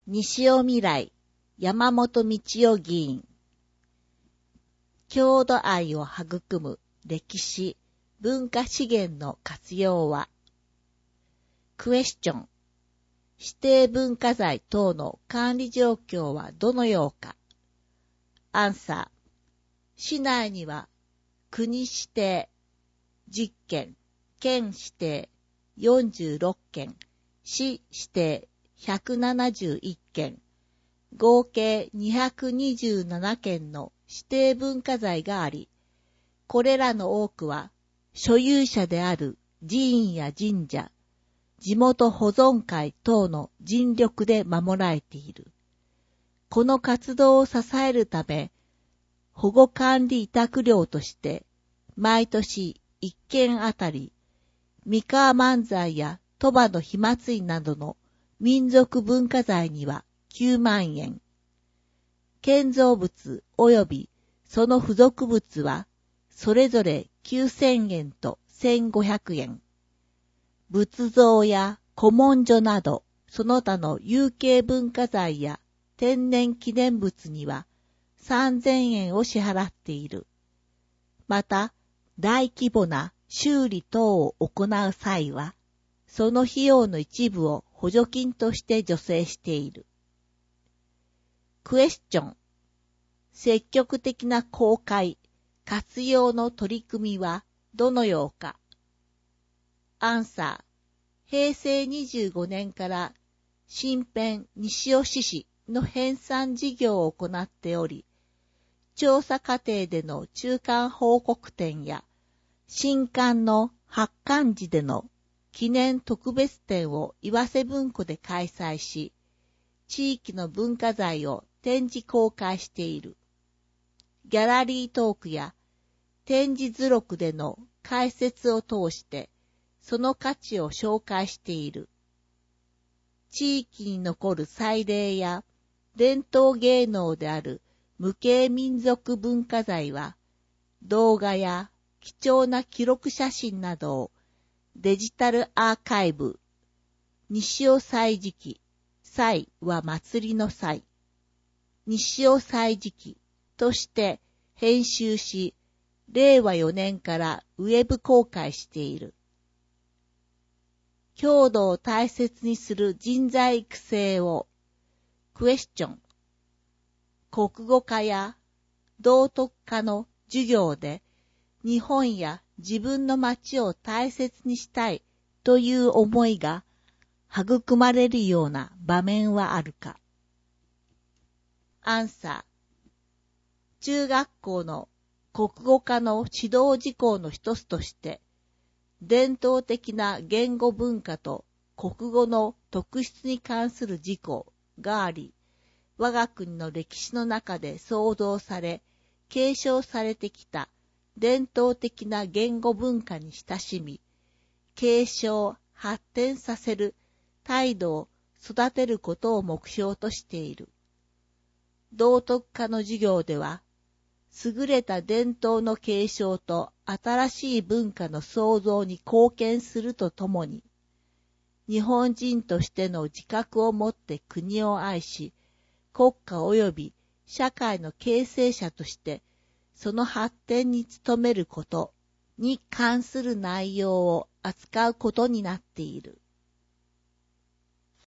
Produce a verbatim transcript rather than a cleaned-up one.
西尾未来、山本道夫議員。郷土愛を育む歴史、文化資源の活用は、クエスチョン、指定文化財等の管理状況はどのようか。アンサー、市内には国指定じゅっけん、県指定よんじゅうろっけん、市指定ひゃくななじゅういっけん、合計にひゃくにじゅうななけんの指定文化財があり、これらの多くは所有者である寺院や神社、地元保存会等の尽力で守られている。この活動を支えるため、保護管理委託料として、毎年いっけんあたり、三河万歳や鳥羽の火祭りなどの民族文化財にはきゅうまんえん。建造物及びその付属物はそれぞれきゅうせんえんとせんごひゃくえん。仏像や古文書などその他の有形文化財や天然記念物にはさんぜんえんを支払っている。また、大規模な修理等を行う際は、その費用の一部を補助金として助成している。クエスチョン。積極的な公開、活用の取り組みはどのようか。アンサー。へいせいにじゅうごねんから新編西尾市市の編纂事業を行っており、調査過程での中間報告展や新刊の発刊時での記念特別展を岩瀬文庫で開催し、地域の文化財を展示公開している。ギャラリートークや展示図録での解説を通して、その価値を紹介している。地域に残る祭礼や伝統芸能である無形民族文化財は、動画や貴重な記録写真などをデジタルアーカイブ、西尾祭時期、祭は祭りの祭、西尾祭時期として編集し、れいわよねんからウェブ公開している。郷土を大切にする人材育成を、クエスチョン。国語科や道徳科の授業で、日本や自分の町を大切にしたいという思いが育まれるような場面はあるか。アンサー。中学校の国語科の指導事項の一つとして、伝統的な言語文化と国語の特質に関する事項があり、我が国の歴史の中で創造され、継承されてきた伝統的な言語文化に親しみ、継承、発展させる態度を育てることを目標としている。道徳科の授業では、優れた伝統の継承と新しい文化の創造に貢献するとともに、日本人としての自覚を持って国を愛し、国家及び社会の形成者として、その発展に努めることに関する内容を扱うことになっている。